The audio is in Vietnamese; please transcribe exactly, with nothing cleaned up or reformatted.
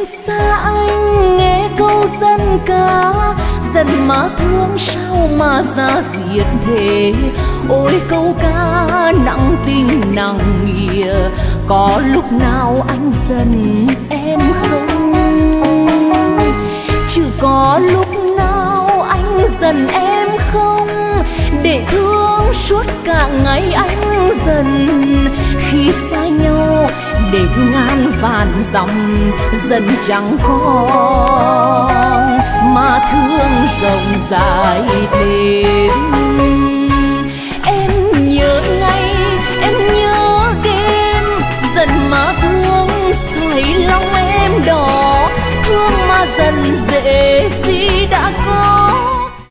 xa anh nghe câu dân ca, dần mà thương sao mà ra diệt thế. Ôi câu ca nặng tình nặng nghĩa, có lúc nào anh dần em không? Chứ có lúc nào anh dần em không? Để thương suốt cả ngày anh dần, khi xa nhau để ngàn vạn dặm dần chẳng còn, mà thương rộng dài thêm.